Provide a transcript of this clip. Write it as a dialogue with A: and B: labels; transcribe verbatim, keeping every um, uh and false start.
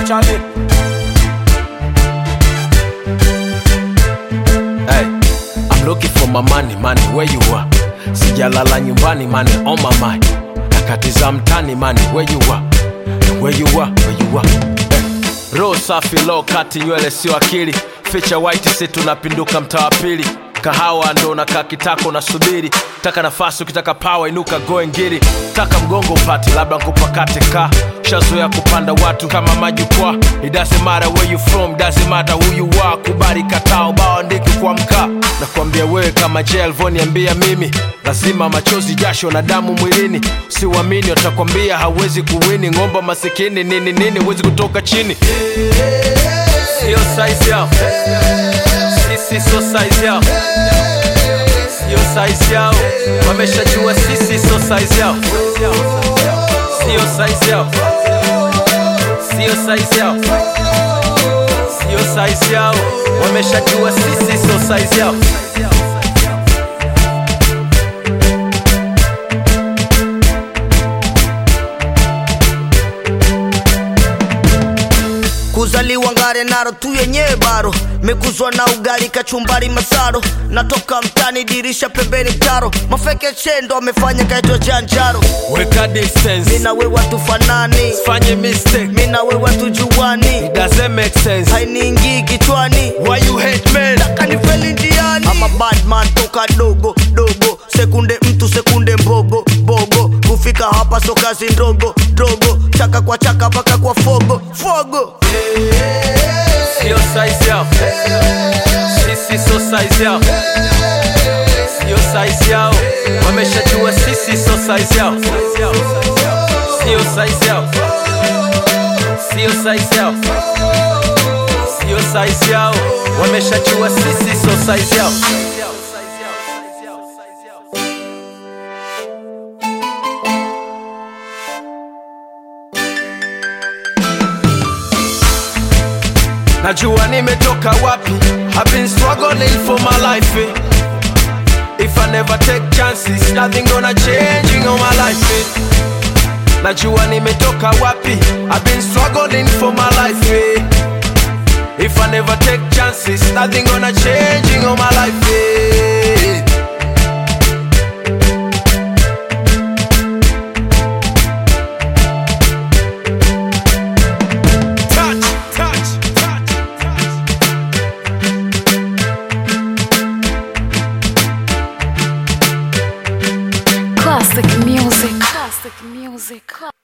A: Charlie. Hey, I'm looking for my money, money, where you are? Sijalala nyumbani, money on my mind. Nakatiza mtani, money, where you are? Where you are, where you are? Hey. Roho safi, low kati, nywele sio akili. Feature white, si tunapinduka mtaa wa pili. Kahawa ndo na kakitako na subiri. Taka nafasi ukitaka power inuka go ngiri. Taka mgongo upati labda nkupakate ka. Shazoea kupanda watu kama majukwaa. It doesn't matter where you from, doesn't matter who you are. Kubali katao bao ndiki kwa mkaa. Nakwambia wewe kama Jelvo niambia mimi. Lazima machozi jasho na damu mwilini. Siwamini watakwambia hawezi kuwini. Ngomba masikini nini nini huwezi kutoka chini. Sio size yao. Sisi so size yao. Sio size yao. Wameshajua sisi so size yao. Sio size yao. Sio size yao. Sio size yao. Wameshajua sisi so size yao.
B: Kuzaliwa ngare naro tu yenyewe baro. Mekuzwa na ugali kachumbari masaro. Natoka mtani dirisha pembeni mtaro. Mafeke chendo amefanya kaitwa janjaro.
A: Weka distance.
B: Mina we watu fanani.
A: Sifanye mistake.
B: Mina we watu juwani.
A: It doesn't make sense.
B: Hainiingi kichwani.
A: Why you hate men?
B: Taka nifeli ndiani. I'm a bad man toka dogo dogo. Sekunde mtu sekunde mbogo bogo. Kufika hapa so kazi ndogo dogo. Chaka kwa chaka paka kwa fogo fogo.
A: Sio size yao. Sisi so size yao. Sio size yao. Wameshajua sisi so size yao. Sio size yao. Sio size yao. Sio size yao. Wameshajua sisi so size yao. Najua nimetoka wapi. I've been struggling for my life, eh. If I never take chances, nothing gonna change in all my life, eh. Najua nimetoka wapi. I've been struggling for my life, eh. If I never take chances, nothing gonna change in all my life, eh.
C: Classic music. Classic music.